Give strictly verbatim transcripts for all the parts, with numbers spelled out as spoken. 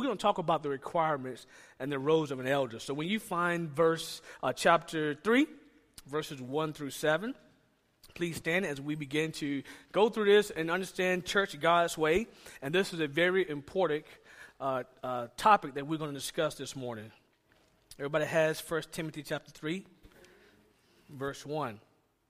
going to talk about the requirements and the roles of an elder. So when you find verse, uh, chapter three, verses one through seven, please stand as we begin to go through this and understand church God's way. And this is a very important uh, uh, topic that we're going to discuss this morning. Everybody has First Timothy chapter three, verse one.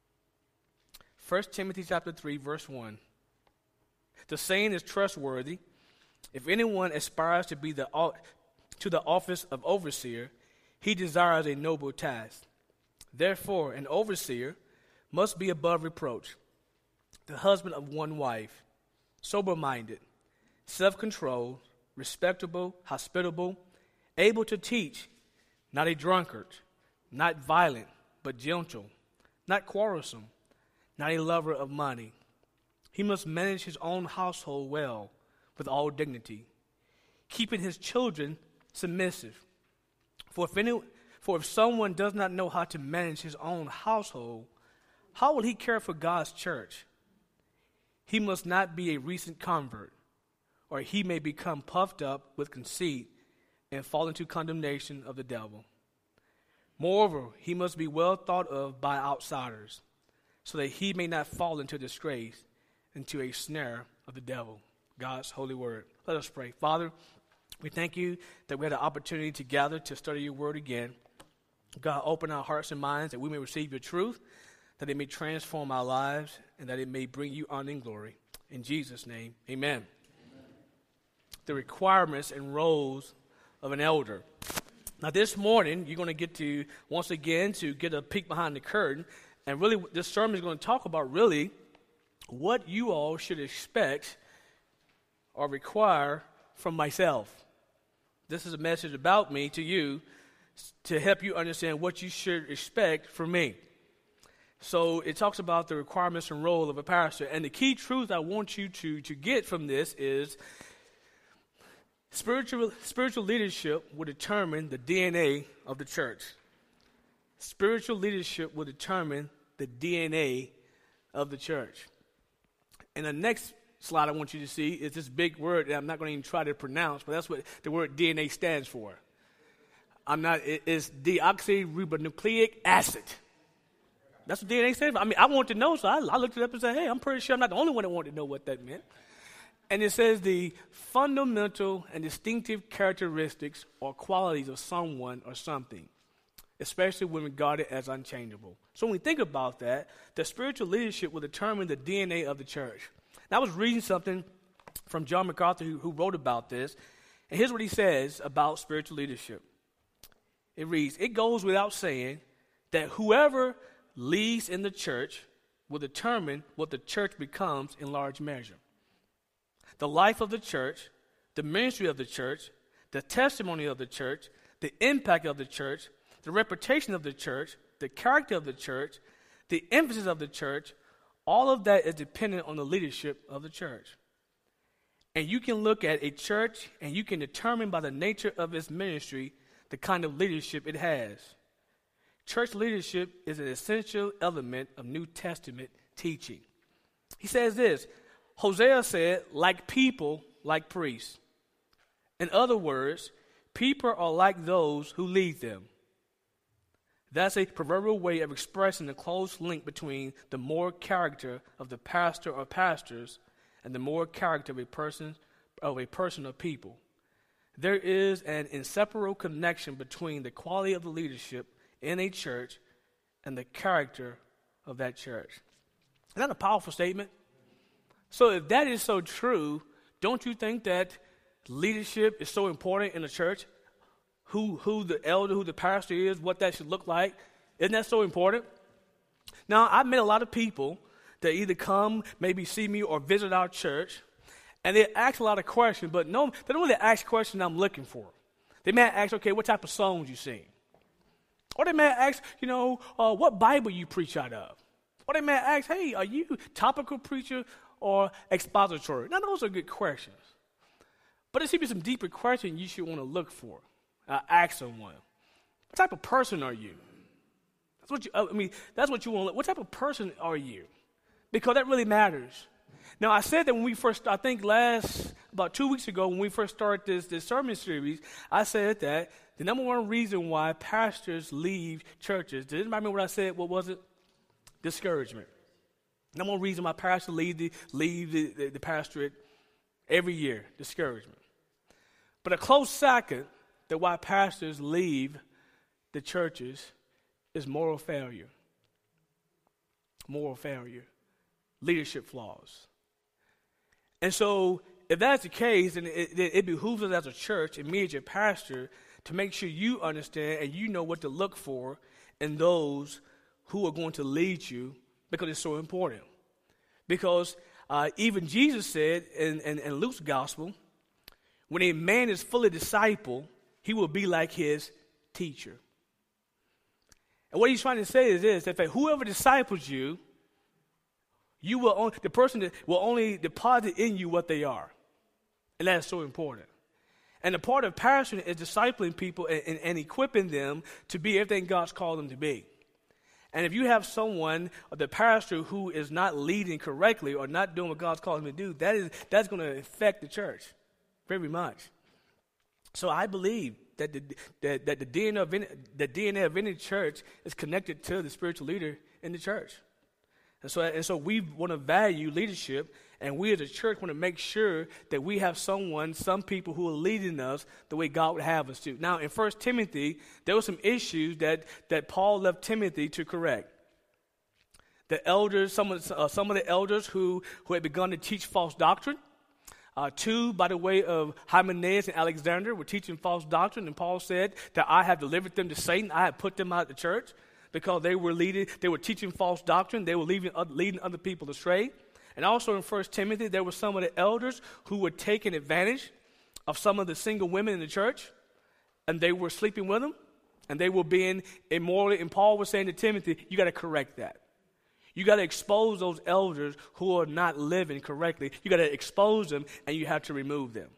First Timothy chapter three, verse one. The saying is trustworthy. If anyone aspires to be the to the office of overseer, he desires a noble task. Therefore, an overseer must be above reproach, the husband of one wife, sober-minded, self-controlled, respectable, hospitable, able to teach, not a drunkard, not violent, but gentle, not quarrelsome, not a lover of money. He must manage his own household well, with all dignity, keeping his children submissive. For if, any, for if someone does not know how to manage his own household, how will he care for God's church? He must not be a recent convert, or he may become puffed up with conceit and fall into condemnation of the devil. Moreover, he must be well thought of by outsiders, so that he may not fall into disgrace, into a snare of the devil. God's holy word. Let us pray. Father, we thank you that we had an opportunity to gather to study your word again. God, open our hearts and minds that we may receive your truth, that it may transform our lives, and that it may bring you honor and glory. In Jesus' name, amen. Amen. The requirements and roles of an elder. Now this morning, you're going to get to, once again, to get a peek behind the curtain. And really, this sermon is going to talk about really what you all should expect or require from myself. This is a message about me to you to help you understand what you should expect from me. So it talks about the requirements and role of a pastor. And the key truth I want you to, to get from this is spiritual, spiritual leadership will determine the D N A of the church. Spiritual leadership will determine the D N A of the church. And the next slide I want you to see is this big word that I'm not going to even try to pronounce, but that's what the word D N A stands for. I'm not, it, it's deoxyribonucleic acid. That's what D N A stands for. I mean, I want to know, so I, I looked it up and said, hey, I'm pretty sure I'm not the only one that wanted to know what that meant. And it says the fundamental and distinctive characteristics or qualities of someone or something, especially when regarded as unchangeable. So when we think about that, the spiritual leadership will determine the D N A of the church. Now, I was reading something from John MacArthur who, who wrote about this, and here's what he says about spiritual leadership. It reads, it goes without saying that whoever leads in the church will determine what the church becomes in large measure. The life of the church, the ministry of the church, the testimony of the church, the impact of the church, the reputation of the church, the character of the church, the emphasis of the church, all of that is dependent on the leadership of the church. And you can look at a church and you can determine by the nature of its ministry the kind of leadership it has. Church leadership is an essential element of New Testament teaching. He says this, Hosea said, like people, like priests. In other words, people are like those who lead them. That's a proverbial way of expressing the close link between the moral character of the pastor or pastors and the moral character of a person of a person or people. There is an inseparable connection between the quality of the leadership in a church and the character of that church. Isn't that a powerful statement? So if that is so true, don't you think that leadership is so important in the church? Who who the elder, who the pastor is, what that should look like. Isn't that so important? Now, I've met a lot of people that either come, maybe see me or visit our church, and they ask a lot of questions, but no, they don't really ask questions I'm looking for. They may ask, okay, what type of songs you sing? Or they may ask, you know, uh, what Bible you preach out of? Or they may ask, hey, are you topical preacher or expository? Now, those are good questions. But there should be some deeper questions you should want to look for. Uh, ask someone, what type of person are you? That's what you, I mean, that's what you want to look. What type of person are you? Because that really matters. Now, I said that when we first, I think last, about two weeks ago, when we first started this, this sermon series, I said that the number one reason why pastors leave churches, did anybody remember what I said? What was it? Discouragement. Number one reason why pastors leave the, leave the, the, the pastorate every year, discouragement. But a close second that why pastors leave the churches is moral failure. Moral failure. Leadership flaws. And so, if that's the case, then it, it, it behooves us as a church and me as your pastor to make sure you understand and you know what to look for in those who are going to lead you, because it's so important. Because uh, even Jesus said in, in, in Luke's gospel, when a man is fully discipled, he will be like his teacher. And what he's trying to say is this, that whoever disciples you, you will only, the person that will only deposit in you what they are. And that's so important. And the part of pastoring is discipling people and, and, and equipping them to be everything God's called them to be. And if you have someone, or the pastor, who is not leading correctly or not doing what God's called them to do, that is that's going to affect the church very much. So I believe that the that, that the D N A of any, the D N A of any church is connected to the spiritual leader in the church. And so, and so we want to value leadership, and we as a church want to make sure that we have someone, some people who are leading us the way God would have us to. Now, in First Timothy, there were some issues that, that Paul left Timothy to correct. The elders, some of, uh, some of the elders who, who had begun to teach false doctrine, uh, two, by the way of Hymenaeus and Alexander, were teaching false doctrine, and Paul said that I have delivered them to Satan, I have put them out of the church. Because they were leading, they were teaching false doctrine, they were leaving, uh, leading other people astray. And also in First Timothy, there were some of the elders who were taking advantage of some of the single women in the church, and they were sleeping with them, and they were being immoral. And Paul was saying to Timothy, you got to correct that. You got to expose those elders who are not living correctly. You got to expose them, and you have to remove them.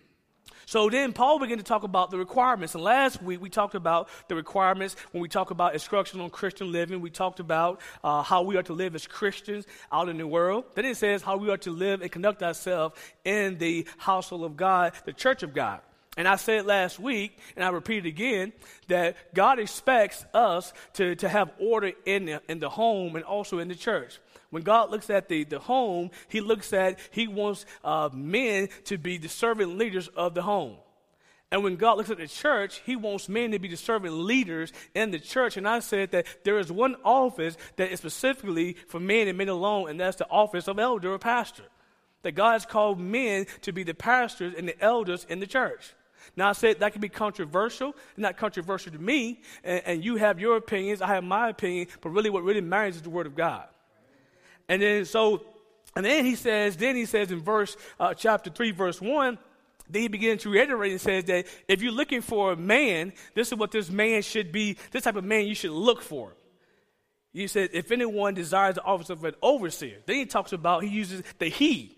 So then Paul began to talk about the requirements. And last week we talked about the requirements when we talk about instruction on Christian living. We talked about uh, how we are to live as Christians out in the world. Then it says how we are to live and conduct ourselves in the household of God, the church of God. And I said last week, and I repeat it again, that God expects us to, to have order in the, in the home and also in the church. When God looks at the, the home, he looks at, he wants uh, men to be the servant leaders of the home. And when God looks at the church, he wants men to be the servant leaders in the church. And I said that there is one office that is specifically for men and men alone, and that's the office of elder or pastor. That God has called men to be the pastors and the elders in the church. Now, I said that can be controversial, not controversial to me, and, and you have your opinions, I have my opinion, but really what really matters is the word of God. And then so, and then he says, then he says in verse, uh, chapter three, verse one, then he begins to reiterate and says that if you're looking for a man, this is what this man should be, this type of man you should look for. He said, if anyone desires the office of an overseer, then he talks about, he uses the he.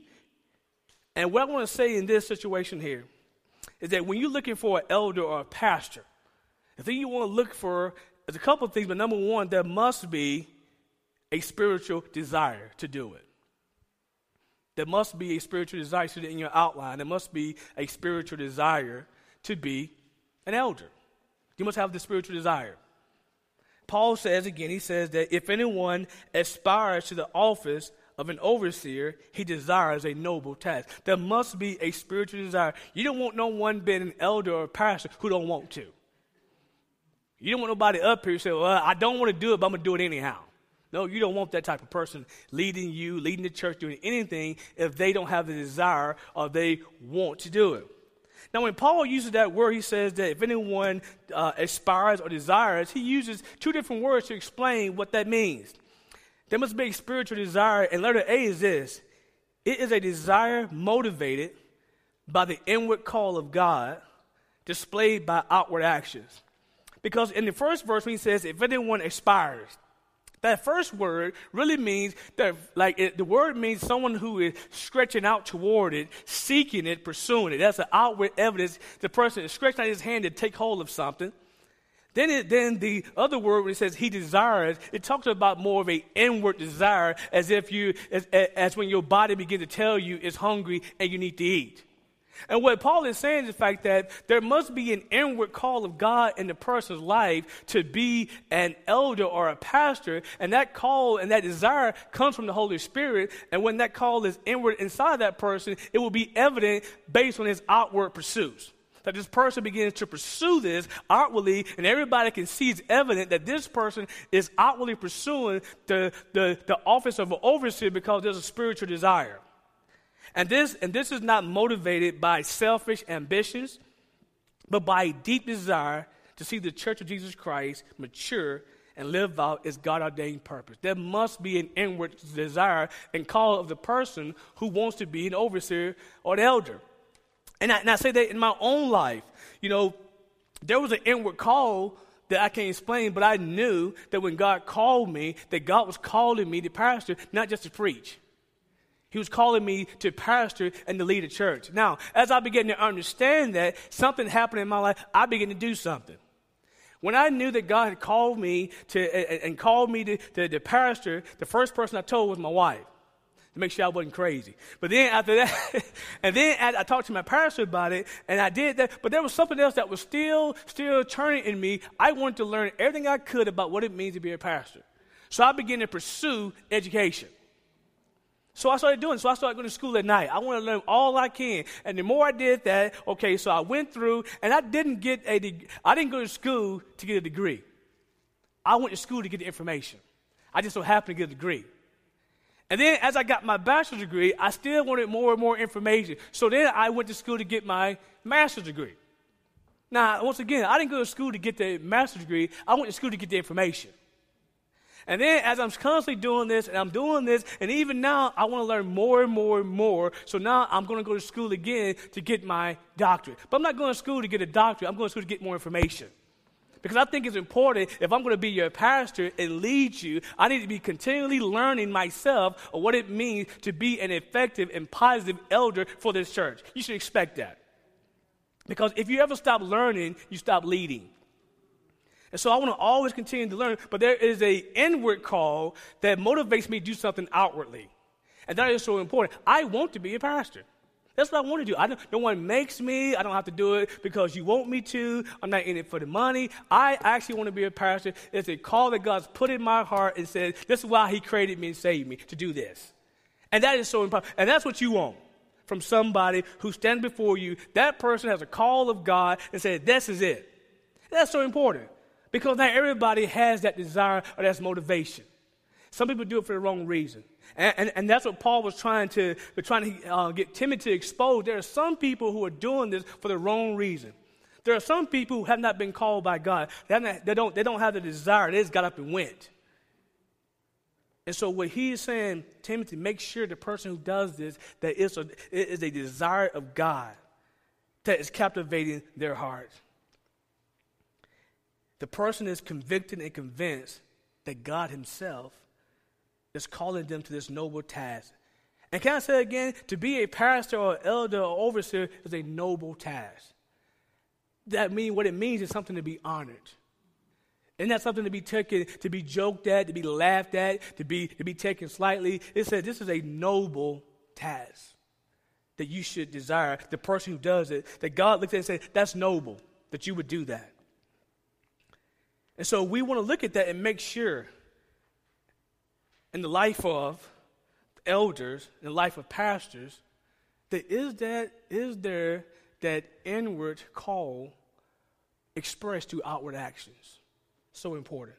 And what I want to say in this situation here is that when you're looking for an elder or a pastor, the thing you want to look for is a couple of things, but number one, there must be a spiritual desire to do it. There must be a spiritual desire to in your outline. There must be a spiritual desire to be an elder. You must have the spiritual desire. Paul says again, he says that if anyone aspires to the office of an overseer, he desires a noble task. There must be a spiritual desire. You don't want no one being an elder or a pastor who don't want to. You don't want nobody up here who say, well, I don't want to do it, but I'm going to do it anyhow. No, you don't want that type of person leading you, leading the church, doing anything if they don't have the desire or they want to do it. Now, when Paul uses that word, he says that if anyone uh, aspires or desires, he uses two different words to explain what that means. There must be a spiritual desire, and letter A is this. It is a desire motivated by the inward call of God, displayed by outward actions. Because in the first verse, when he says, if anyone aspires, that first word really means that, like, it, the word means someone who is stretching out toward it, seeking it, pursuing it. That's an outward evidence. The person is stretching out his hand to take hold of something. Then, it, then the other word, when it says he desires, it talks about more of an inward desire, as if you, as, as when your body begins to tell you it's hungry and you need to eat. And what Paul is saying is the fact that there must be an inward call of God in the person's life to be an elder or a pastor, and that call and that desire comes from the Holy Spirit. And when that call is inward inside that person, it will be evident based on his outward pursuits. That this person begins to pursue this outwardly, and everybody can see it's evident that this person is outwardly pursuing the, the, the office of an overseer because there's a spiritual desire. And this, and this is not motivated by selfish ambitions, but by a deep desire to see the Church of Jesus Christ mature and live out its God-ordained purpose. There must be an inward desire and call of the person who wants to be an overseer or an elder. And I, and I say that in my own life. You know, there was an inward call that I can't explain, but I knew that when God called me, that God was calling me to pastor, not just to preach. He was calling me to pastor and to lead a church. Now, as I began to understand that, something happened in my life, I began to do something. When I knew that God had called me to and, and called me to, to, to pastor, the first person I told was my wife, to make sure I wasn't crazy. But then after that, and then I, I talked to my pastor about it, and I did that. But there was something else that was still, still churning in me. I wanted to learn everything I could about what it means to be a pastor. So I began to pursue education. So I started doing, so I started going to school at night. I want to learn all I can. And the more I did that, okay, so I went through, and I didn't get a, deg- I didn't go to school to get a degree. I went to school to get the information. I just so happened to get a degree. And then as I got my bachelor's degree, I still wanted more and more information. So then I went to school to get my master's degree. Now, once again, I didn't go to school to get the master's degree. I went to school to get the information. And then as I'm constantly doing this, and I'm doing this, and even now I want to learn more and more and more. So now I'm going to go to school again to get my doctorate. But I'm not going to school to get a doctorate. I'm going to school to get more information. Because I think it's important, if I'm going to be your pastor and lead you, I need to be continually learning myself of what it means to be an effective and positive elder for this church. You should expect that. Because if you ever stop learning, you stop leading. And so I want to always continue to learn, but there is an inward call that motivates me to do something outwardly. And that is so important. I want to be a pastor. That's what I want to do. I don't, no one makes me. I don't have to do it because you want me to. I'm not in it for the money. I actually want to be a pastor. It's a call that God's put in my heart and said, this is why he created me and saved me, to do this. And that is so important. And that's what you want from somebody who stands before you. That person has a call of God and said, this is it. That's so important because not everybody has that desire or that motivation. Some people do it for the wrong reason. And, and, and that's what Paul was trying to, trying to uh, get Timothy to expose. There are some people who are doing this for the wrong reason. There are some people who have not been called by God. They, not, they, don't, they don't have the desire. They just got up and went. And so what he is saying, Timothy, make sure the person who does this, that it's a, it is a desire of God that is captivating their heart. The person is convicted and convinced that God himself is calling them to this noble task. And can I say again, to be a pastor or elder or overseer is a noble task. That means what it means is something to be honored. And not something to be taken, to be joked at, to be laughed at, to be to be taken slightly. It says this is a noble task that you should desire. The person who does it, that God looks at and says, that's noble, that you would do that. And so we want to look at that and make sure in the life of elders, in the life of pastors, that is that is there that inward call expressed through outward actions. So important.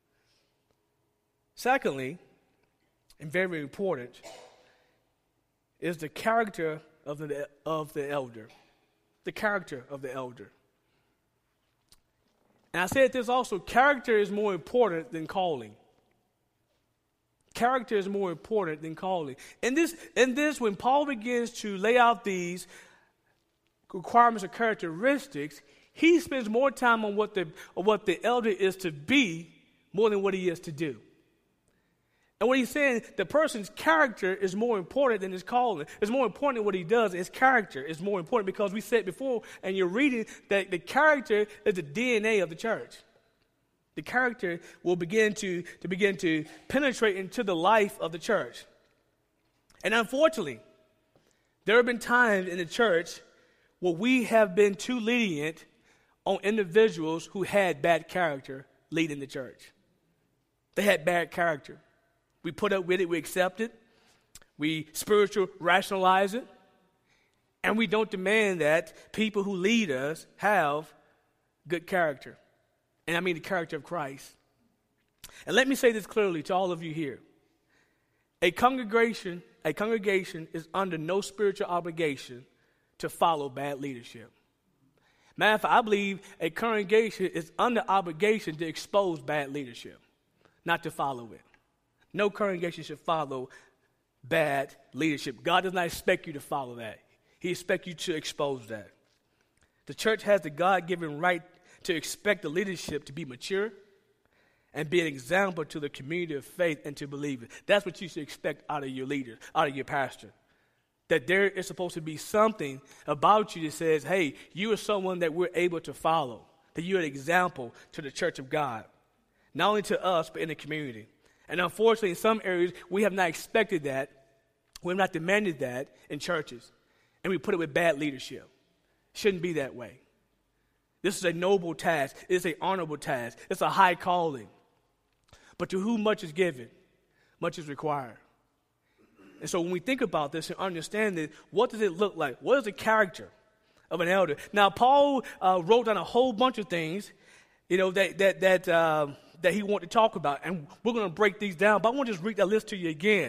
Secondly, and very, very important, is the character of the of the elder. The character of the elder. And I said this also, character is more important than calling. Character is more important than calling. In this, in this, when Paul begins to lay out these requirements or characteristics, he spends more time on what the on what the elder is to be more than what he is to do. And what he's saying, the person's character is more important than his calling. It's more important than what he does. His character is more important because we said before, and you're reading, that the character is the D N A of the church. The character will begin to, to begin to penetrate into the life of the church. And unfortunately, there have been times in the church where we have been too lenient on individuals who had bad character leading the church. They had bad character. We put up with it, we accept it, we spiritual rationalize it, and we don't demand that people who lead us have good character. And I mean the character of Christ. And let me say this clearly to all of you here. A congregation, a congregation is under no spiritual obligation to follow bad leadership. Matter of fact, I believe a congregation is under obligation to expose bad leadership, not to follow it. No congregation should follow bad leadership. God does not expect you to follow that. He expects you to expose that. The church has the God-given right to expect the leadership to be mature and be an example to the community of faith and to believers. That's what you should expect out of your leader, out of your pastor. That there is supposed to be something about you that says, hey, you are someone that we're able to follow. That you're an example to the church of God. Not only to us, but in the community. And unfortunately, in some areas, we have not expected that. We have not demanded that in churches. And we put it with bad leadership. Shouldn't be that way. This is a noble task. It's an honorable task. It's a high calling. But to whom much is given, much is required. And so when we think about this and understand it, what does it look like? What is the character of an elder? Now, Paul uh, wrote down a whole bunch of things, you know, that that that uh, that he wanted to talk about, and we're going to break these down. But I want to just read that list to you again.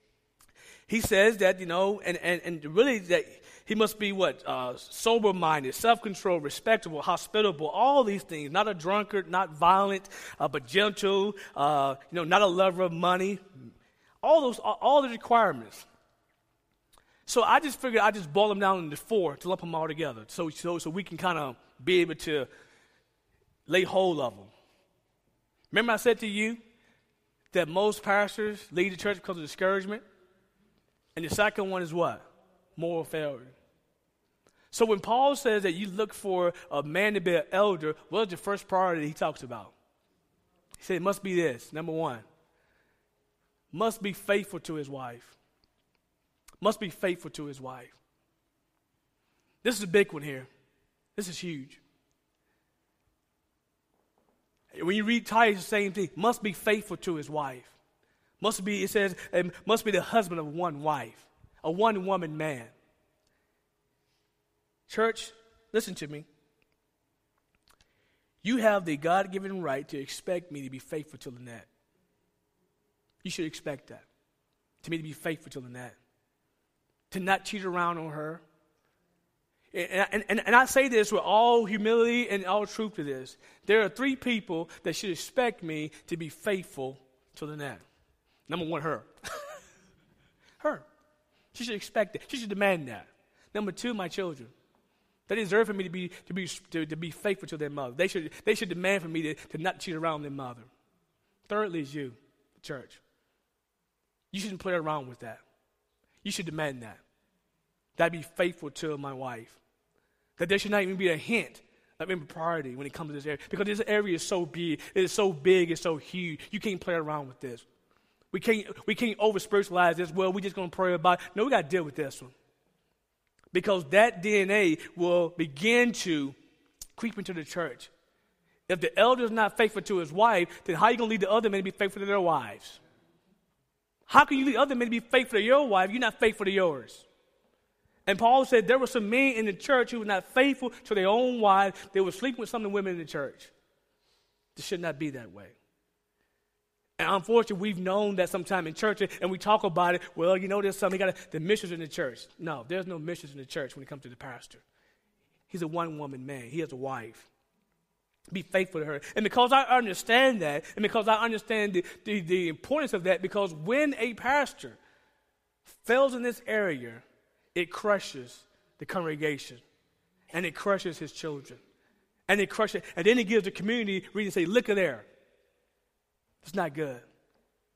He says that, you know, and and, and really that he must be what? Uh, sober-minded, self-controlled, respectable, hospitable, all these things. Not a drunkard, not violent, uh, but gentle, uh, you know, not a lover of money. All those, all the requirements. So I just figured I'd just boil them down into four to lump them all together so, so, so we can kind of be able to lay hold of them. Remember I said to you that most pastors leave the church because of discouragement? And the second one is what? Moral failure. So when Paul says that you look for a man to be an elder, what is the first priority he talks about? He said it must be this, number one. Must be faithful to his wife. Must be faithful to his wife. This is a big one here. This is huge. When you read Titus, the same thing. Must be faithful to his wife. Must be, it says, it must be the husband of one wife. A one-woman man. Church, listen to me. You have the God-given right to expect me to be faithful to Lynette. You should expect that. To me to be faithful to Lynette. To not cheat around on her. And, and, and I say this with all humility and all truth to this. There are three people that should expect me to be faithful to Lynette. Number one, her. Her. She should expect it. She should demand that. Number two, my children. They deserve for me to be to be to, to be faithful to their mother. They should they should demand for me to, to not cheat around their mother. Thirdly is you, the church. You shouldn't play around with that. You should demand that. That I be faithful to my wife. That there should not even be a hint of impropriety when it comes to this area. Because this area is so big. It is so big. It's so huge. You can't play around with this. We can't we can't over-spiritualize this. Well, we're just going to pray about it. No, we got to deal with this one. Because that D N A will begin to creep into the church. If the elder is not faithful to his wife, then how are you going to lead the other men to be faithful to their wives? How can you lead other men to be faithful to your wife? You're not faithful to yours. And Paul said there were some men in the church who were not faithful to their own wives. They were sleeping with some of the women in the church. This should not be that way. And unfortunately, we've known that sometime in church, and we talk about it. Well, you know, there's something, got the missions in the church. No, there's no missions in the church when it comes to the pastor. He's a one-woman man. He has a wife. Be faithful to her. And because I understand that, and because I understand the, the, the importance of that, because when a pastor fails in this area, it crushes the congregation, and it crushes his children, and it crushes, and then it gives the community reason to say, look at there. It's not good.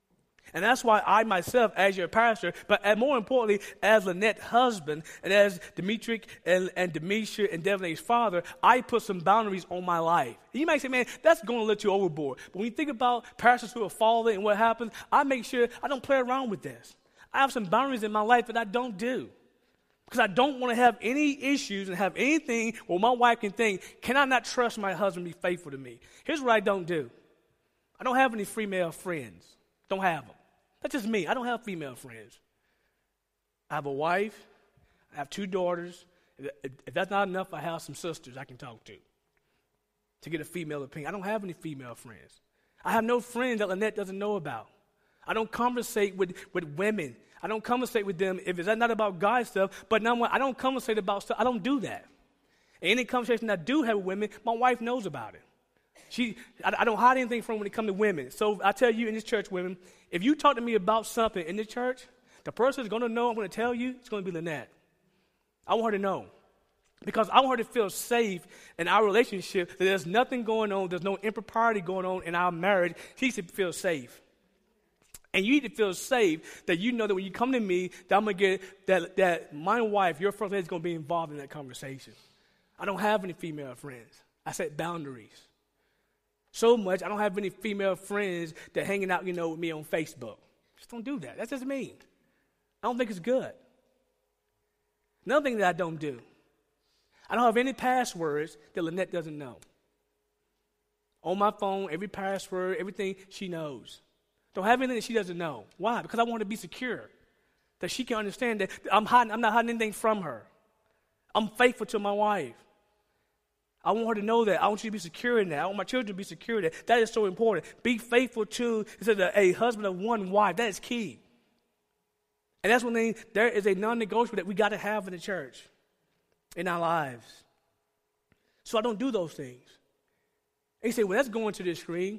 And that's why I myself, as your pastor, but and more importantly, as Lynette's husband, and as Dimitri and, and Demetria and Devon's father, I put some boundaries on my life. And you might say, man, that's going to let you overboard. But when you think about pastors who are fallen and what happens, I make sure I don't play around with this. I have some boundaries in my life that I don't do. Because I don't want to have any issues and have anything where my wife can think, can I not trust my husband to be faithful to me? Here's what I don't do. I don't have any female friends. Don't have them. That's just me. I don't have female friends. I have a wife. I have two daughters. If, if that's not enough, I have some sisters I can talk to to get a female opinion. I don't have any female friends. I have no friends that Lynette doesn't know about. I don't conversate with, with women. I don't conversate with them if it's not about God stuff, but now I don't conversate about stuff. I don't do that. And any conversation I do have with women, my wife knows about it. She, I, I don't hide anything from when it comes to women. So I tell you in this church, women, if you talk to me about something in the church, the person is going to know, I'm going to tell you, it's going to be Lynette. I want her to know. Because I want her to feel safe in our relationship, that there's nothing going on, there's no impropriety going on in our marriage. She should feel safe. And you need to feel safe that you know that when you come to me, that I'm going to get, that, that my wife, your first lady, is going to be involved in that conversation. I don't have any female friends. I set boundaries. So much, I don't have any female friends that hanging out, you know, with me on Facebook. Just don't do that. That's just me. I don't think it's good. Another thing that I don't do, I don't have any passwords that Lynette doesn't know. On my phone, every password, everything she knows. Don't have anything that she doesn't know. Why? Because I want her to be secure. That she can understand that I'm hiding, I'm not hiding anything from her. I'm faithful to my wife. I want her to know that. I want you to be secure in that. I want my children to be secure in that. That is so important. Be faithful to a husband of one wife. That is key. And that's one thing, there is a non-negotiable that we got to have in the church, in our lives. So I don't do those things. And you say, well, let's go into this screen.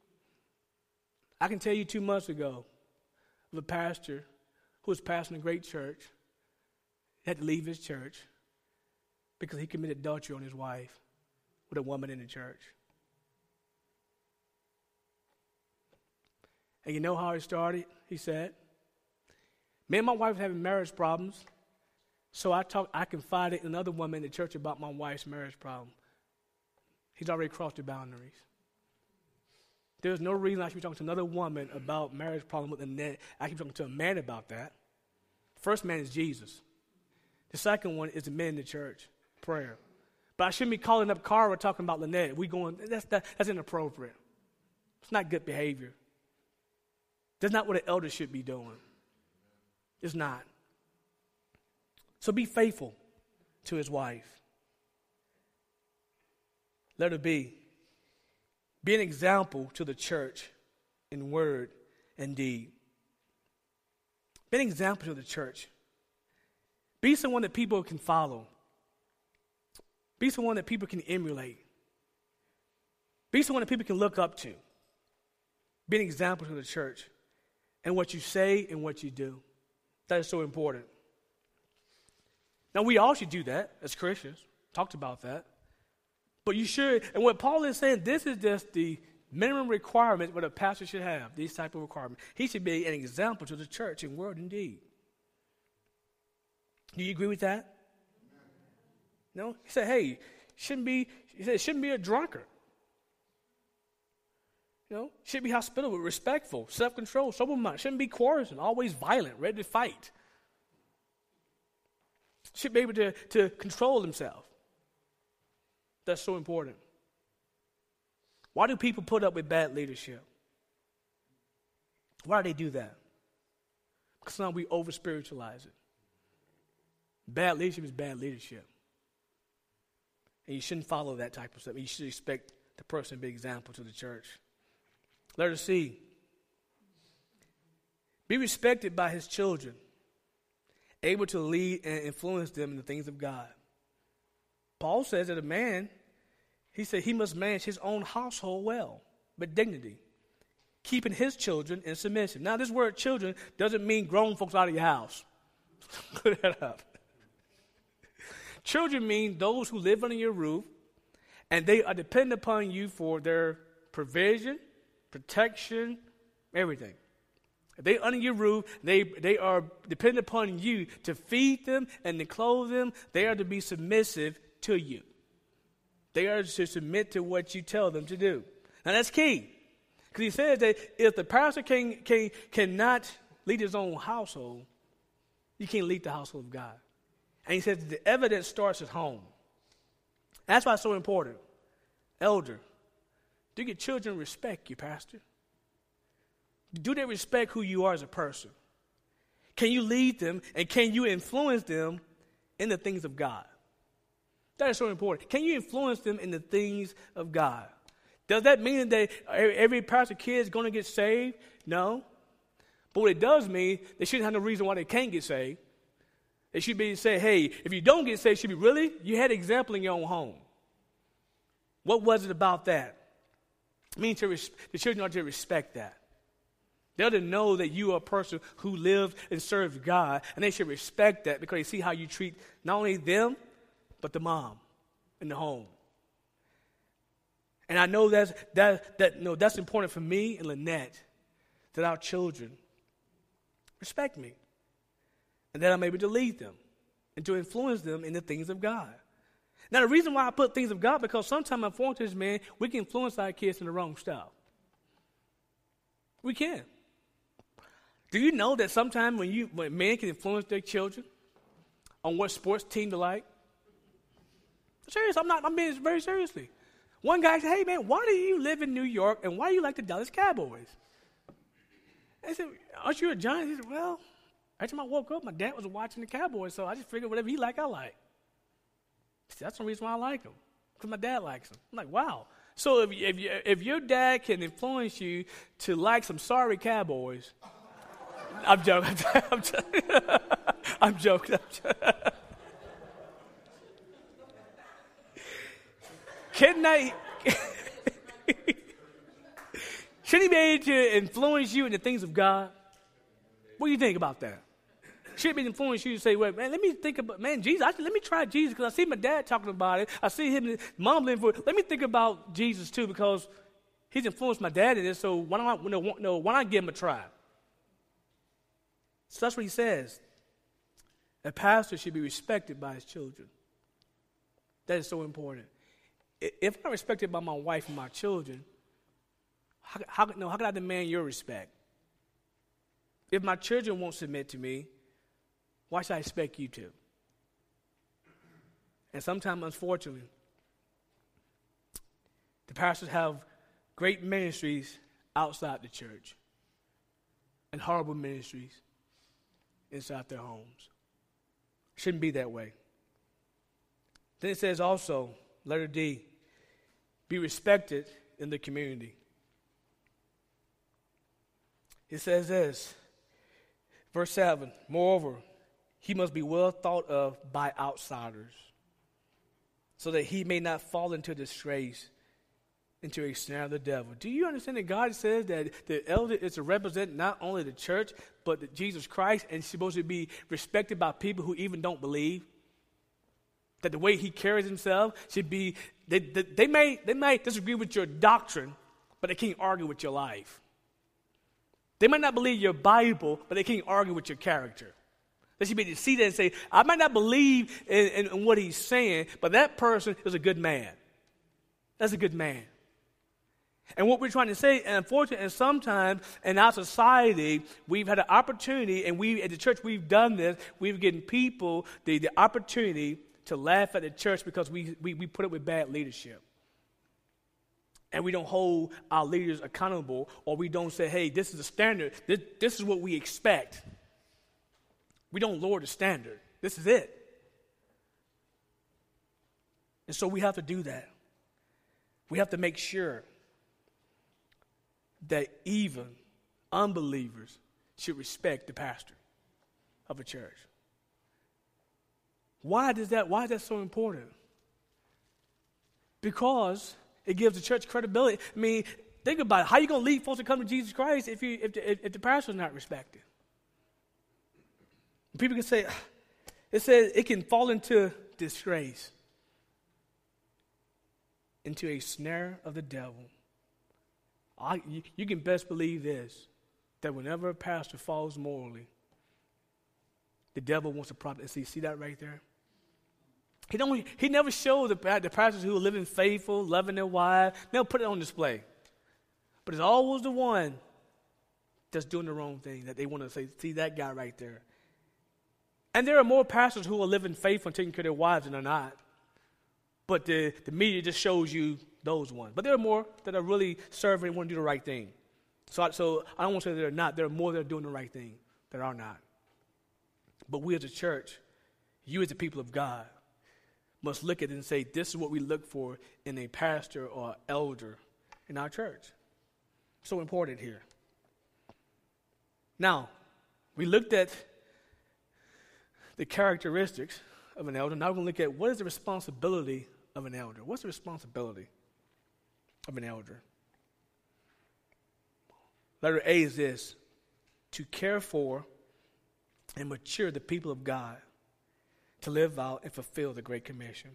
I can tell you two months ago of a pastor who was pastoring a great church, had to leave his church because he committed adultery on his wife with a woman in the church. And you know how it started? He said, me and my wife were having marriage problems, so I talked, I confided in another woman in the church about my wife's marriage problem. He's already crossed the boundaries. There's no reason I should be talking to another woman about marriage problem with Lynette. I should be talking to a man about that. First man is Jesus. The second one is the men in the church, prayer. But I shouldn't be calling up Cara talking about Lynette. We going, that's, that, that's inappropriate. It's not good behavior. That's not what an elder should be doing. It's not. So be faithful to his wife. Let her be. Be an example to the church in word and deed. Be an example to the church. Be someone that people can follow. Be someone that people can emulate. Be someone that people can look up to. Be an example to the church in what you say and what you do. That is so important. Now, we all should do that as Christians. Talked about that. But you should, and what Paul is saying, this is just the minimum requirement what a pastor should have, these type of requirements. He should be an example to the church in word and deed. Do you agree with that? No? He said, hey, shouldn't be, he said, shouldn't be a drunkard. You know, should be hospitable, respectful, self-control, sober-minded. Shouldn't be quarrelsome, always violent, ready to fight. Should be able to, to control himself. That's so important. Why do people put up with bad leadership? Why do they do that? Because now we over-spiritualize it. Bad leadership is bad leadership. And you shouldn't follow that type of stuff. You should expect the person to be an example to the church. Let us see. Be respected by his children, able to lead and influence them in the things of God. Paul says that a man, he said he must manage his own household well, with dignity, keeping his children in submission. Now, this word children doesn't mean grown folks out of your house. Put that up. Children mean those who live under your roof, and they are dependent upon you for their provision, protection, everything. If they under your roof, they, they are dependent upon you to feed them and to clothe them. They are to be submissive to you. They are to submit to what you tell them to do. Now that's key. Because he says that if the pastor can, can, cannot lead his own household, you can't lead the household of God. And he says that the evidence starts at home. That's why it's so important. Elder, do your children respect you, pastor? Do they respect who you are as a person? Can you lead them and can you influence them in the things of God? That is so important. Can you influence them in the things of God? Does that mean that every pastor kid is going to get saved? No. But what it does mean, they shouldn't have no reason why they can't get saved. They should be say, hey, if you don't get saved, it should be, really? You had an example in your own home. What was it about that? It means to res- the children are to respect that. They're to know that you are a person who lives and serves God, and they should respect that because they see how you treat not only them, but the mom in the home. And I know that's, that, that, no, that's important for me and Lynette, that our children respect me, and that I'm able to lead them and to influence them in the things of God. Now, the reason why I put things of God, because sometimes, unfortunately, man, we can influence our kids in the wrong stuff. We can. Do you know that sometimes when you when men can influence their children on what sports team to like? Serious, I'm not. I'm being very seriously. One guy said, "Hey man, why do you live in New York and why do you like the Dallas Cowboys?" I said, "Aren't you a Giant?" He said, "Well, every time I woke up, my dad was watching the Cowboys, so I just figured whatever he like, I like." I said, "That's the reason why I like him, because my dad likes him." I'm like, "Wow." So if if, you, if your dad can influence you to like some sorry Cowboys. I'm joking. I'm joking. I'm joking. I'm joking. Can I? Should he be able to influence you in the things of God? What do you think about that? Should he influence you to say, "Wait, man, let me think about man, Jesus. I, let me try Jesus because I see my dad talking about it. I see him mumbling for it. Let me think about Jesus too because he's influenced my dad in this. So why don't I? No, no, why not give him a try?" So that's what he says. A pastor should be respected by his children. That is so important. If I'm respected by my wife and my children, how, how, no, how can I demand your respect? If my children won't submit to me, why should I expect you to? And sometimes, unfortunately, the pastors have great ministries outside the church and horrible ministries inside their homes. Shouldn't be that way. Then it says also, letter D, be respected in the community. It says this, verse seven, moreover, he must be well thought of by outsiders, so that he may not fall into disgrace, into a snare of the devil. Do you understand that God says that the elder is to represent not only the church, but the Jesus Christ, and he's supposed to be respected by people who even don't believe? That the way he carries himself should be, they, they, they, may, they might disagree with your doctrine, but they can't argue with your life. They might not believe your Bible, but they can't argue with your character. They should be able to see that and say, I might not believe in, in, in what he's saying, but that person is a good man. That's a good man. And what we're trying to say, and unfortunately, and sometimes in our society, we've had an opportunity, and we at the church, we've done this, we've given people the, the opportunity to laugh at the church because we, we, we put up with bad leadership. And we don't hold our leaders accountable, or we don't say, hey, this is the standard. This, this is what we expect. We don't lower the standard. This is it. And so we have to do that. We have to make sure that even unbelievers should respect the pastor of a church. Why does that? Why is that so important? Because it gives the church credibility. I mean, think about it. How are you going to lead folks to come to Jesus Christ if you if the, if, if the pastor's not respected? People can say, it says it can fall into disgrace, into a snare of the devil. I, you, you can best believe this. that whenever a pastor falls morally, the devil wants to profit. See, see that right there? He don't. He never shows the, the pastors who are living faithful, loving their wives, never put it on display. But it's always the one that's doing the wrong thing that they want to say, see that guy right there. And there are more pastors who are living faithful and taking care of their wives than are not. But the, the media just shows you those ones. But there are more that are really serving and want to do the right thing. So, I, so I don't want to say they're not. There are more that are doing the right thing that are not. But we as a church, you as the people of God, must look at it and say, this is what we look for in a pastor or elder in our church. So important here. Now, we looked at the characteristics of an elder. Now we're going to look at what is the responsibility of an elder. What's the responsibility of an elder? Letter A is this: to care for and mature the people of God to live out and fulfill the Great Commission.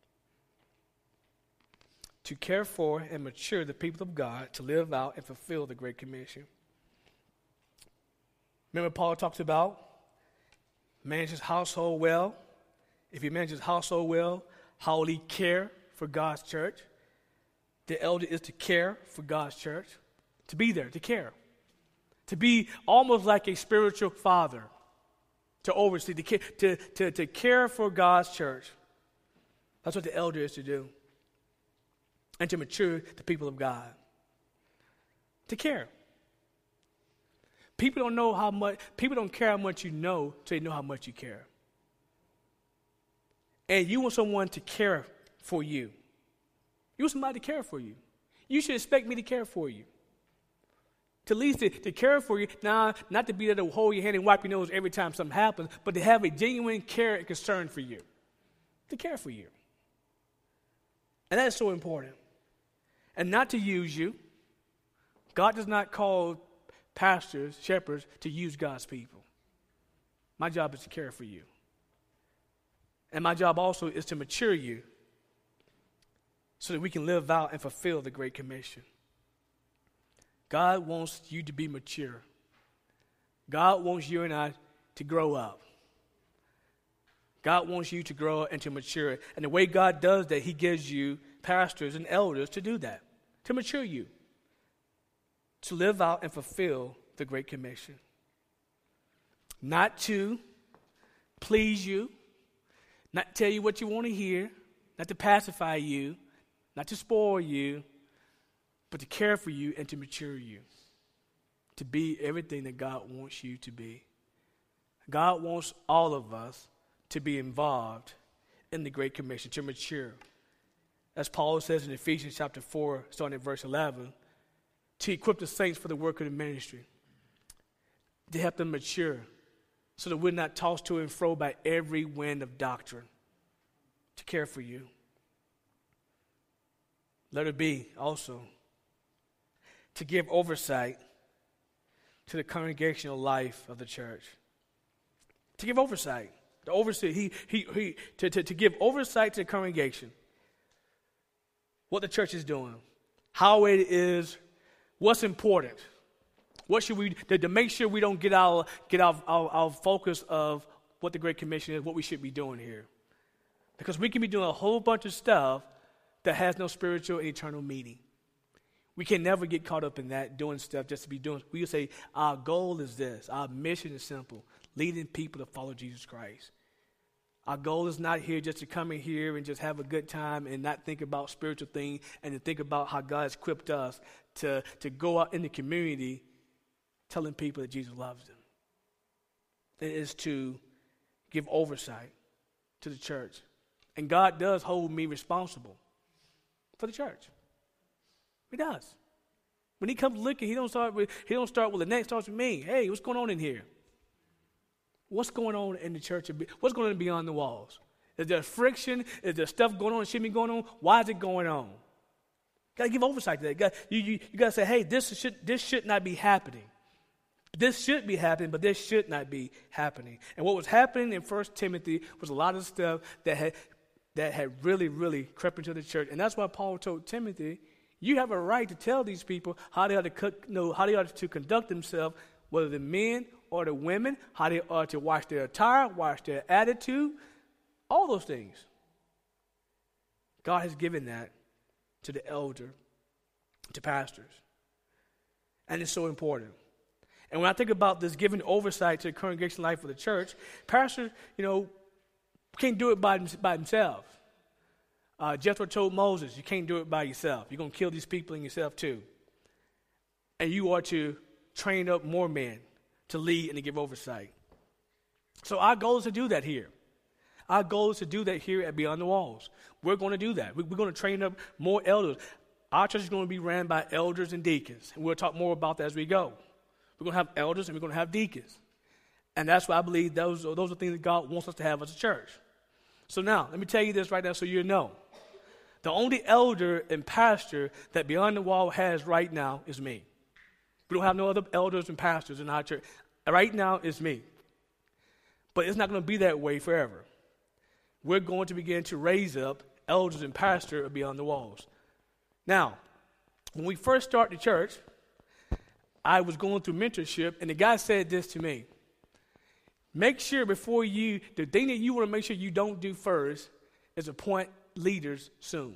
To care for and mature the people of God to live out and fulfill the Great Commission. Remember, Paul talks about manage his household well. If he manages his household well, how will he care for God's church? The elder is to care for God's church, to be there, to care, to be almost like a spiritual father, to oversee, to, to, to, to care for God's church. That's what the elder is to do. And to mature the people of God. To care. People don't know how much, people don't care how much you know until they know how much you care. And you want someone to care for you. You want somebody to care for you. You should expect me to care for you. To at least to, to care for you, now, not to be there to hold your hand and wipe your nose every time something happens, but to have a genuine care and concern for you. To care for you. And that is so important. And not to use you. God does not call pastors, shepherds, to use God's people. My job is to care for you. And my job also is to mature you so that we can live out and fulfill the Great Commission. God wants you to be mature. God wants you and I to grow up. God wants you to grow and to mature. And the way God does that, he gives you pastors and elders to do that, to mature you, to live out and fulfill the Great Commission. Not to please you, not tell you what you want to hear, not to pacify you, not to spoil you, but to care for you and to mature you, to be everything that God wants you to be. God wants all of us to be involved in the Great Commission, to mature. As Paul says in Ephesians chapter four, starting at verse eleven, to equip the saints for the work of the ministry, to help them mature so that we're not tossed to and fro by every wind of doctrine, to care for you. Letter B also, to give oversight to the congregational life of the church. To give oversight. To oversee, he, he, he, to, to, to give oversight to the congregation. What the church is doing. How it is, what's important. What should we, to, to make sure we don't get our, get our, our, our focus of what the Great Commission is, what we should be doing here. Because we can be doing a whole bunch of stuff that has no spiritual and eternal meaning. We can never get caught up in that, doing stuff just to be doing. We say, our goal is this. Our mission is simple. Leading people to follow Jesus Christ. Our goal is not here just to come in here and just have a good time and not think about spiritual things and to think about how God has equipped us to, to go out in the community telling people that Jesus loves them. It is to give oversight to the church. And God does hold me responsible for the church. He does. When he comes looking, he don't start with he don't start with the next, starts with me. Hey, what's going on in here? What's going on in the church? What's going on beyond the walls? Is there friction? Is there stuff going on that shouldn't be going on? Why is it going on? Got to give oversight to that. Got, you you, you got to say, hey, this should this should not be happening. This should be happening, but this should not be happening. And what was happening in First Timothy was a lot of stuff that had that had really, really crept into the church. And that's why Paul told Timothy, you have a right to tell these people how they ought to, you know, how they ought to conduct themselves whether the men or the women, how they are to watch their attire, watch their attitude, all those things. God has given that to the elder, to pastors. And it's so important. And when I think about this giving oversight to the congregation life of the church, pastors, you know, can't do it by, by themselves. Uh, Jethro told Moses, you can't do it by yourself. You're going to kill these people and yourself too. And you are to train up more men to lead and to give oversight. So our goal is to do that here. Our goal is to do that here at Beyond the Walls. We're going to do that. We're going to train up more elders. Our church is going to be ran by elders and deacons. And we'll talk more about that as we go. We're going to have elders and we're going to have deacons. And that's why I believe those, those are things that God wants us to have as a church. So now, let me tell you this right now so you know. The only elder and pastor that Beyond the Wall has right now is me. We don't have no other elders and pastors in our church. Right now, it's me. But it's not going to be that way forever. We're going to begin to raise up elders and pastors Beyond the Walls. Now, when we first started the church, I was going through mentorship, and the guy said this to me. Make sure before you, the thing that you want to make sure you don't do first is appoint leaders soon.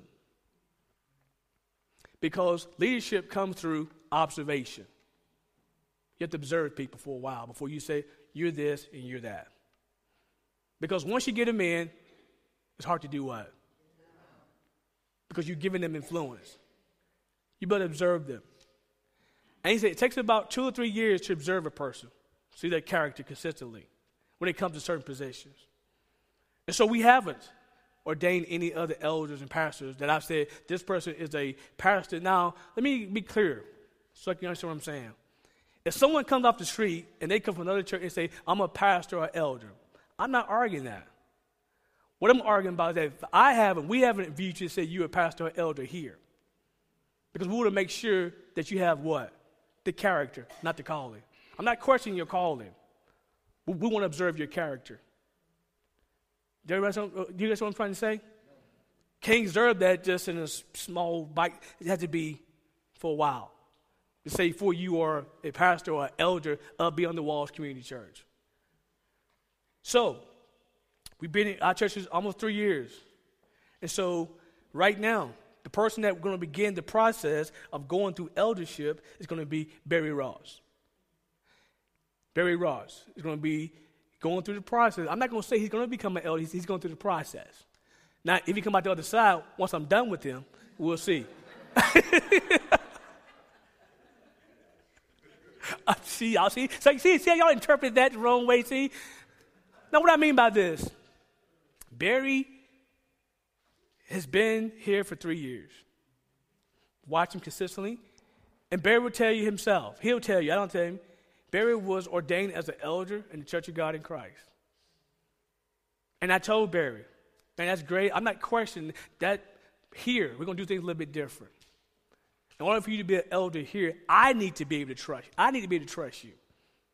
Because leadership comes through observation. You have to observe people for a while before you say, you're this and you're that. Because once you get them in, it's hard to do what? Because you're giving them influence. You better observe them. And he said it takes about two or three years to observe a person, see their character consistently when it comes to certain positions. And so we haven't ordained any other elders and pastors that I've said, this person is a pastor. Now, let me be clear so you can understand what I'm saying. If someone comes off the street and they come from another church and say, I'm a pastor or elder, I'm not arguing that. What I'm arguing about is that if I haven't, we haven't viewed you to say you're a pastor or elder here. Because we want to make sure that you have what? The character, not the calling. I'm not questioning your calling. But we want to observe your character. Do you guys know what I'm trying to say? Can't observe that just in a small bite. It has to be for a while. To say before you are a pastor or an elder of Beyond the Walls Community Church. So, we've been in our church is almost three years. And so, right now, the person that we're going to begin the process of going through eldership is going to be Barry Ross. Barry Ross is going to be going through the process. I'm not going to say he's going to become an elder. He's, he's going through the process. Now, if he come out the other side, once I'm done with him, we'll see. I see, y'all see? So, see, see how y'all interpret that the wrong way, see? Now, what I mean by this, Barry has been here for three years. Watch him consistently. And Barry will tell you himself. He'll tell you. I don't tell him. Barry was ordained as an elder in the Church of God in Christ. And I told Barry, and that's great. I'm not questioning that here. We're going to do things a little bit different. In order for you to be an elder here, I need to be able to trust you. I need to be able to trust you.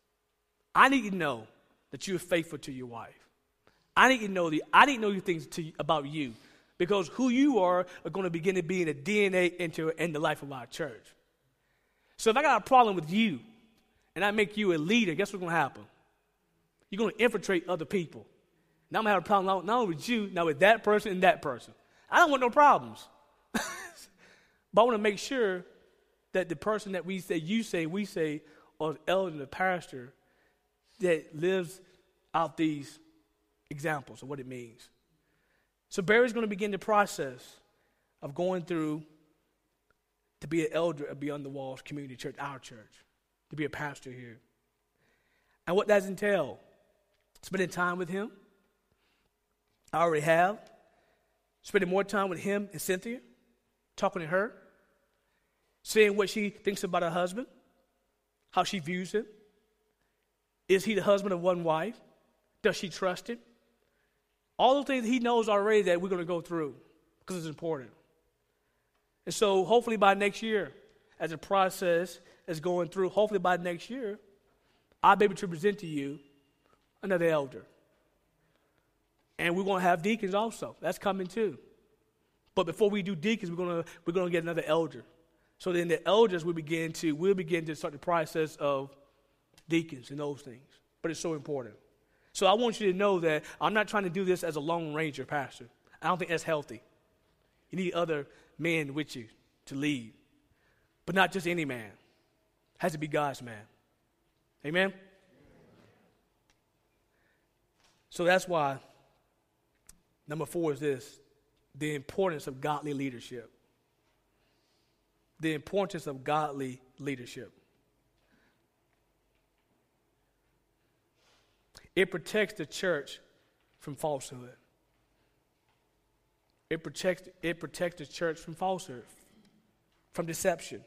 I need to know that you're faithful to your wife. I need to know the. I need to know the things to, about you. Because who you are are going to begin to be in the D N A into in the life of our church. So if I got a problem with you and I make you a leader, guess what's going to happen? You're going to infiltrate other people. Now I'm going to have a problem not, not only with you, now with that person and that person. I don't want no problems. But I want to make sure that the person that we say, you say, we say, or the elder and the pastor that lives out these examples of what it means. So Barry's going to begin the process of going through to be an elder at Beyond the Walls Community Church, our church, to be a pastor here. And what does entail? Spending time with him. I already have. Spending more time with him and Cynthia, talking to her, seeing what she thinks about her husband, how she views him. Is he the husband of one wife? Does she trust him? All the things he knows already that we're going to go through because it's important. And so hopefully by next year, as the process is going through, hopefully by next year, I'll be able to present to you another elder. And we're going to have deacons also. That's coming too. But before we do deacons, we're going to we're going to get another elder. So then the elders will begin to we'll begin to start the process of deacons and those things. But it's so important. So I want you to know that I'm not trying to do this as a Lone Ranger pastor. I don't think that's healthy. You need other men with you to lead. But not just any man. It has to be God's man. Amen? So that's why number four is this, the importance of godly leadership. The importance of godly leadership. It protects the church from falsehood. It protects, it protects the church from falsehood, from deception.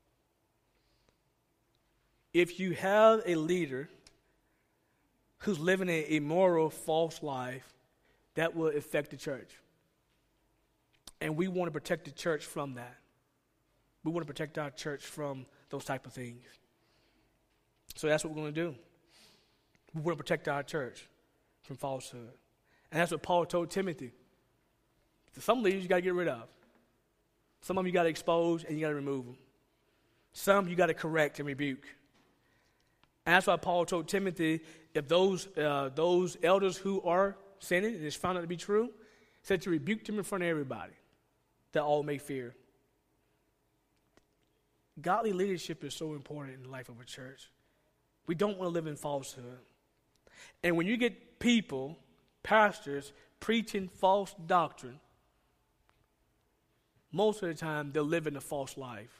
If you have a leader who's living an immoral, false life, that will affect the church. And we want to protect the church from that. We want to protect our church from those type of things. So that's what we're going to do. We want to protect our church from falsehood. And that's what Paul told Timothy. Some leaders you got to get rid of. Some of them you got to expose and you got to remove them. Some you got to correct and rebuke. And that's why Paul told Timothy, if those uh, those elders who are sinning and it's found out to be true, said to rebuke them in front of everybody, that all may fear. Godly leadership is so important in the life of a church. We don't want to live in falsehood. And when you get people, pastors, preaching false doctrine, most of the time they're living a false life.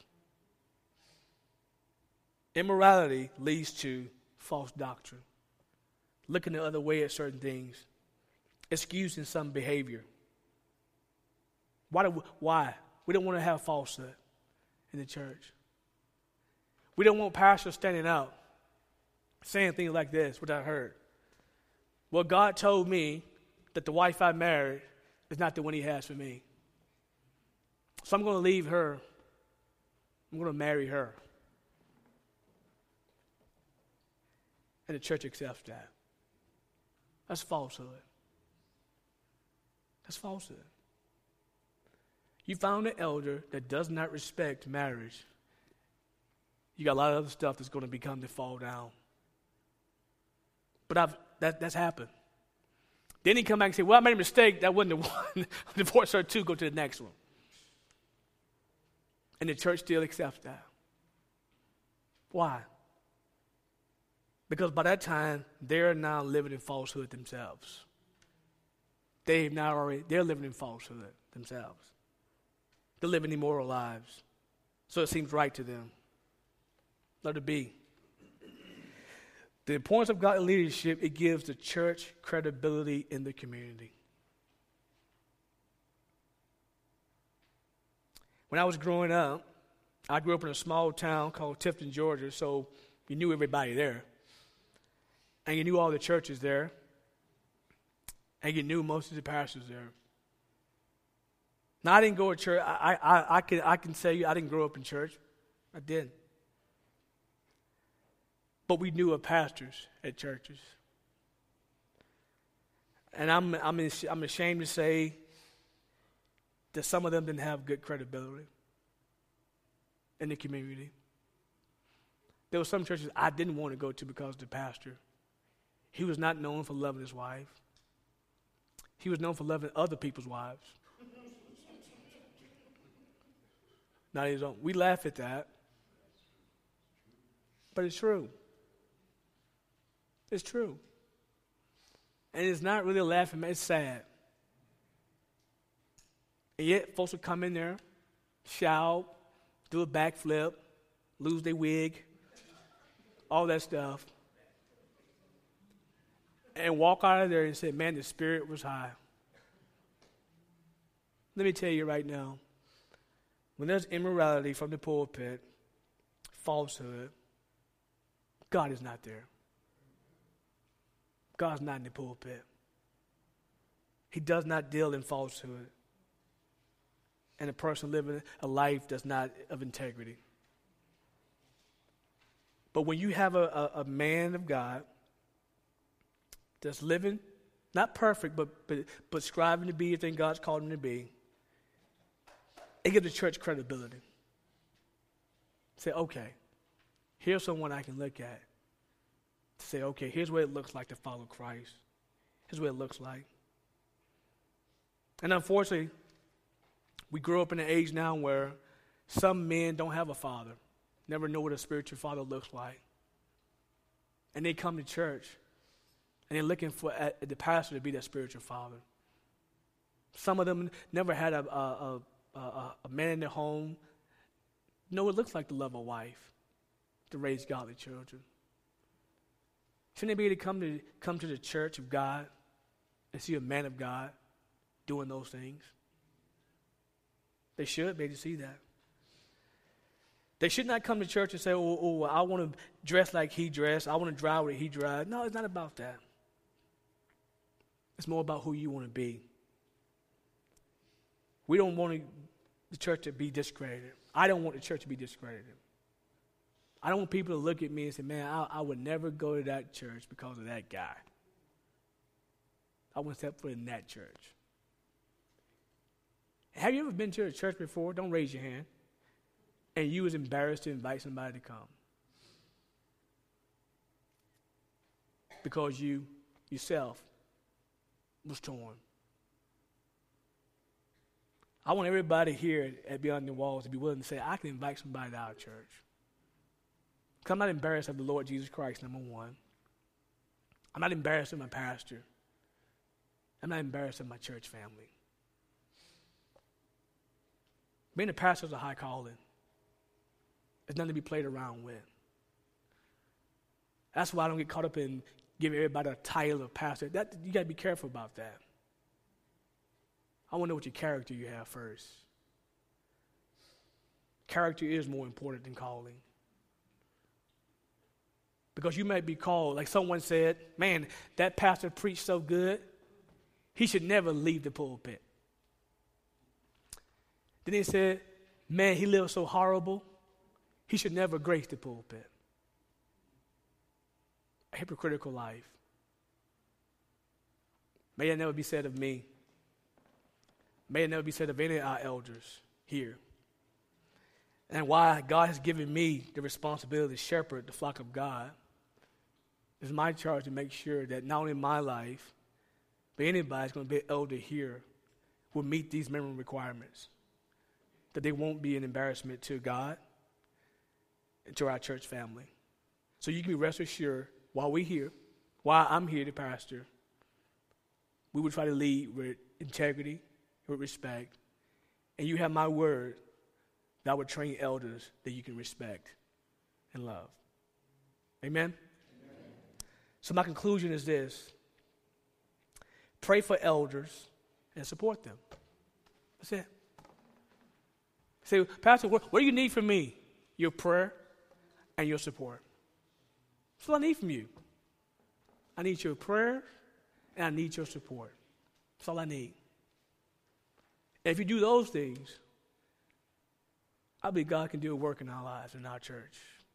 Immorality leads to false doctrine. Looking the other way at certain things. Excusing some behavior. Why? Do we, why? We don't want to have falsehood in the church. We don't want pastors standing out saying things like this, which I heard. Well, God told me that the wife I married is not the one he has for me. So I'm going to leave her. I'm going to marry her. And the church accepts that. That's falsehood. That's falsehood. You found an elder that does not respect marriage. You got a lot of other stuff that's going to become to fall down. But I've, that, that's happened. Then he come back and say, well, I made a mistake. That wasn't the one. Divorce her too. Go to the next one. And the church still accepts that. Why? Because by that time, they're now living in falsehood themselves. They've now already, they're living in falsehood themselves. They're living immoral lives. So it seems right to them. Let it be. The importance of godly leadership, it gives the church credibility in the community. When I was growing up, I grew up in a small town called Tifton, Georgia, so you knew everybody there. And you knew all the churches there. And you knew most of the pastors there. Now, I didn't go to church. I, I, I, can, I can tell you I didn't grow up in church. I didn't. But we knew of pastors at churches. And I'm, I'm, I'm ashamed to say that some of them didn't have good credibility in the community. There were some churches I didn't want to go to because of the pastor. He was not known for loving his wife. He was known for loving other people's wives. Not his own. We laugh at that. But it's true. It's true. And it's not really laughing, it's sad. And yet, folks will come in there, shout, do a backflip, lose their wig, all that stuff, and walk out of there and say, man, the spirit was high. Let me tell you right now, when there's immorality from the pulpit, falsehood, God is not there. God's not in the pulpit. He does not deal in falsehood. And a person living a life that's not of integrity. But when you have a, a, a man of God that's living, not perfect, but, but, but striving to be the thing God's called him to be, it gives the church credibility. Say, okay, here's someone I can look at to say, okay, here's what it looks like to follow Christ. Here's what it looks like. And unfortunately, we grow up in an age now where some men don't have a father, never know what a spiritual father looks like. And they come to church, and they're looking for uh, the pastor to be their spiritual father. Some of them never had a, a, a, a, a man in their home, know what it looks like to love a wife, to raise godly children. Shouldn't they be able to come to come to the church of God and see a man of God doing those things? They should be able to see that. They should not come to church and say, oh, oh I want to dress like he dressed. I want to drive like he drives. No, it's not about that. It's more about who you want to be. We don't want the church to be discredited. I don't want the church to be discredited. I don't want people to look at me and say, man, I, I would never go to that church because of that guy. I want to step foot in that church. Have you ever been to a church before? Don't raise your hand. And you was embarrassed to invite somebody to come because you yourself was torn. I want everybody here at Beyond the Walls to be willing to say, I can invite somebody to our church. Because I'm not embarrassed of the Lord Jesus Christ, number one. I'm not embarrassed of my pastor. I'm not embarrassed of my church family. Being a pastor is a high calling. It's nothing to be played around with. That's why I don't get caught up in giving everybody a title of pastor. That, you got to be careful about that. I want to know what your character you have first. Character is more important than calling. Because you might be called, like someone said, man, that pastor preached so good, he should never leave the pulpit. Then he said, man, he lived so horrible, he should never grace the pulpit. A hypocritical life. May it never be said of me. May it never be said of any of our elders here. And why God has given me the responsibility to shepherd the flock of God, it's my charge to make sure that not only in my life, but anybody's going to be an elder here will meet these minimum requirements. That they won't be an embarrassment to God and to our church family. So you can be rest assured, while we're here, while I'm here to pastor, we will try to lead with integrity, with respect. And you have my word that I would train elders that you can respect and love. Amen? Amen? So my conclusion is this. Pray for elders and support them. That's it. Say, Pastor, what, what do you need from me? Your prayer and your support. That's what I need from you. I need your prayer and I need your support. That's all I need. And if you do those things, I believe God can do a work in our lives, in our church.